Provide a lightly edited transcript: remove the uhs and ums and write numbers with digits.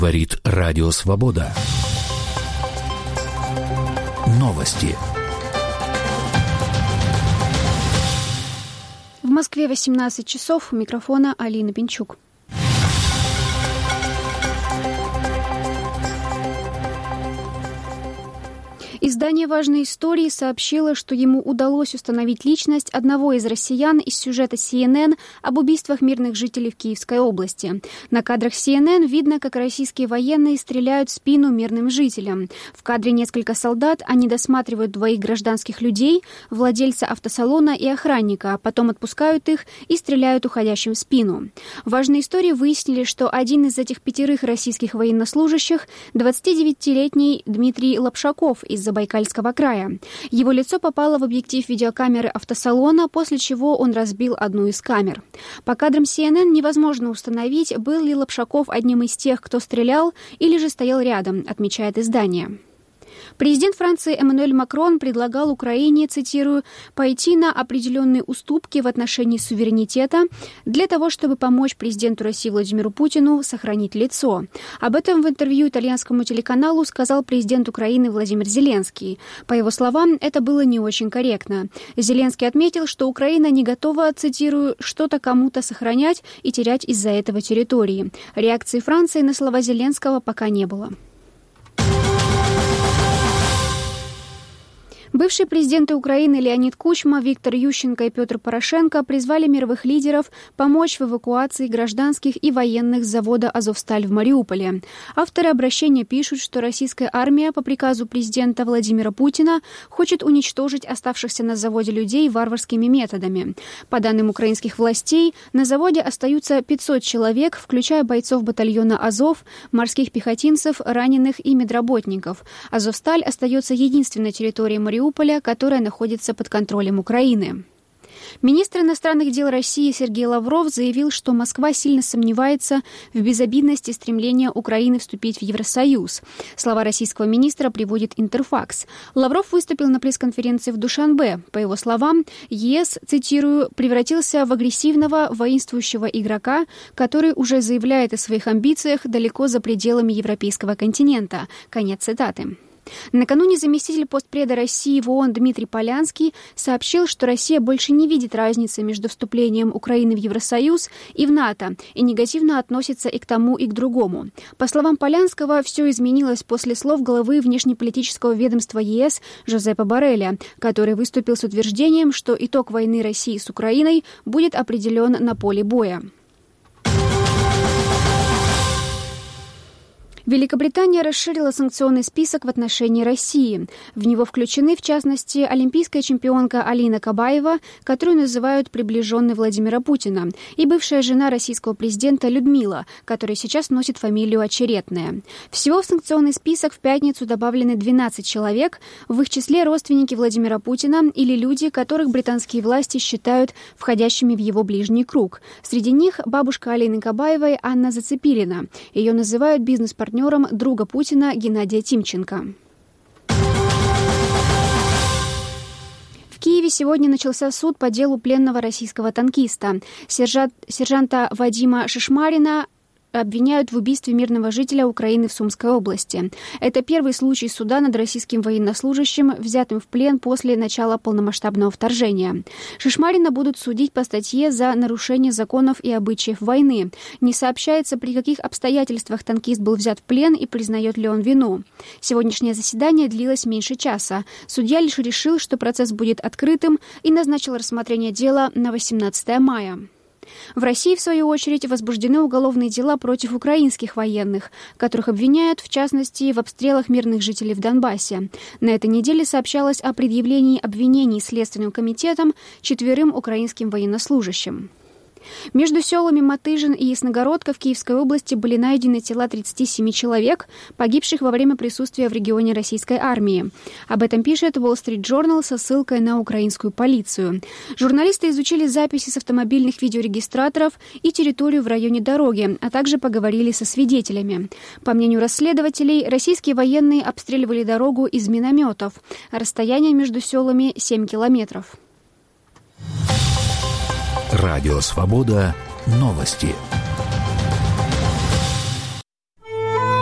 Говорит Радио Свобода. Новости. В Москве 18 часов. У микрофона Алина Пинчук. Издание «Важные истории» сообщило, что ему удалось установить личность одного из россиян из сюжета CNN об убийствах мирных жителей в Киевской области. На кадрах CNN видно, как российские военные стреляют в спину мирным жителям. В кадре несколько солдат, они досматривают двоих гражданских людей, владельца автосалона и охранника, а потом отпускают их и стреляют уходящим в спину. «Важные истории» выяснили, что один из этих 5 российских военнослужащих – 29-летний Дмитрий Лапшаков из Забайкальского края. Его лицо попало в объектив видеокамеры автосалона, после чего он разбил одну из камер. По кадрам CNN невозможно установить, был ли Лапшаков одним из тех, кто стрелял, или же стоял рядом, отмечает издание. Президент Франции Эммануэль Макрон предлагал Украине, цитирую, «пойти на определенные уступки в отношении суверенитета для того, чтобы помочь президенту России Владимиру Путину сохранить лицо». Об этом в интервью итальянскому телеканалу сказал президент Украины Владимир Зеленский. По его словам, это было не очень корректно. Зеленский отметил, что Украина не готова, цитирую, «что-то кому-то сохранять и терять из-за этого территории». Реакции Франции на слова Зеленского пока не было. Бывшие президенты Украины Леонид Кучма, Виктор Ющенко и Петр Порошенко призвали мировых лидеров помочь в эвакуации гражданских и военных с завода «Азовсталь» в Мариуполе. Авторы обращения пишут, что российская армия по приказу президента Владимира Путина хочет уничтожить оставшихся на заводе людей варварскими методами. По данным украинских властей, на заводе остаются 500 человек, включая бойцов батальона «Азов», морских пехотинцев, раненых и медработников. «Азовсталь» остается единственной территорией Мариуполя, которая находится под контролем Украины. Министр иностранных дел России Сергей Лавров заявил, что Москва сильно сомневается в безобидности стремления Украины вступить в Евросоюз. Слова российского министра приводит Интерфакс. Лавров выступил на пресс-конференции в Душанбе. По его словам, ЕС, цитирую, «превратился в агрессивного, воинствующего игрока, который уже заявляет о своих амбициях далеко за пределами европейского континента». Конец цитаты. Накануне заместитель постпреда России в ООН Дмитрий Полянский сообщил, что Россия больше не видит разницы между вступлением Украины в Евросоюз и в НАТО и негативно относится и к тому, и к другому. По словам Полянского, все изменилось после слов главы внешнеполитического ведомства ЕС Жозепа Борреля, который выступил с утверждением, что итог войны России с Украиной будет определен на поле боя. Великобритания расширила санкционный список в отношении России. В него включены, в частности, олимпийская чемпионка Алина Кабаева, которую называют приближенной Владимира Путина, и бывшая жена российского президента Людмила, которая сейчас носит фамилию Очеретная. Всего в санкционный список в пятницу добавлены 12 человек, в их числе родственники Владимира Путина или люди, которых британские власти считают входящими в его ближний круг. Среди них бабушка Алины Кабаевой Анна Зацепилина. Ее называют бизнес-партнером друга Путина Геннадия Тимченко. В Киеве сегодня начался суд по делу пленного российского танкиста. Сержанта Вадима Шишмарина обвиняют в убийстве мирного жителя Украины в Сумской области. Это первый случай суда над российским военнослужащим, взятым в плен после начала полномасштабного вторжения. Шишмарина будут судить по статье за нарушение законов и обычаев войны. Не сообщается, при каких обстоятельствах танкист был взят в плен и признает ли он вину. Сегодняшнее заседание длилось меньше часа. Судья лишь решил, что процесс будет открытым, и назначил рассмотрение дела на 18 мая. В России, в свою очередь, возбуждены уголовные дела против украинских военных, которых обвиняют, в частности, в обстрелах мирных жителей в Донбассе. На этой неделе сообщалось о предъявлении обвинений Следственным комитетом 4 украинским военнослужащим. Между селами Матыжин и Ясногородка в Киевской области были найдены тела 37 человек, погибших во время присутствия в регионе российской армии. Об этом пишет Wall Street Journal со ссылкой на украинскую полицию. Журналисты изучили записи с автомобильных видеорегистраторов и территорию в районе дороги, а также поговорили со свидетелями. По мнению расследователей, российские военные обстреливали дорогу из минометов. Расстояние между селами 7 километров. Радио «Свобода». Новости.